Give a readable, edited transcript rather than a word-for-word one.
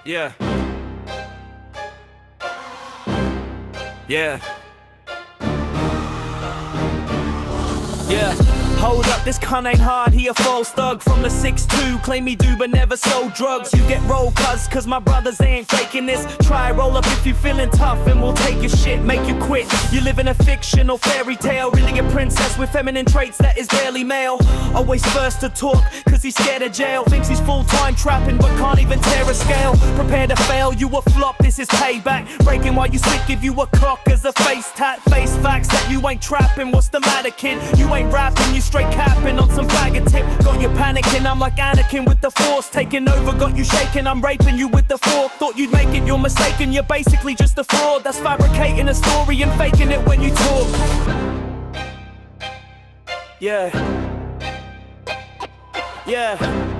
Yeah. Yeah. Yeah. Hold up, this cunt ain't hard, he a false thug. From the 6'2", claim he do but never sold drugs. You get roll cuz my brothers, they ain't faking this. Try roll up if you feeling tough and we'll take your shit, make you quit. You live in a fictional fairy tale, really a princess with feminine traits that is barely male. Always first to talk, cause he's scared of jail. Thinks he's full-time trapping but can't even tear a scale. Prepare to fail, you a flop, this is payback. Breaking while you sleep, give you a cock as a face tat. Face facts that you ain't trapping, what's the matter kid? You ain't rapping, you straight capping on some faggot tip. Got you panicking, I'm like Anakin with the force taking over, got you shaking, I'm raping you with the fork. Thought you'd make it, you're mistaken, you're basically just a fraud. That's fabricating a story and faking it when you talk. Yeah. Yeah.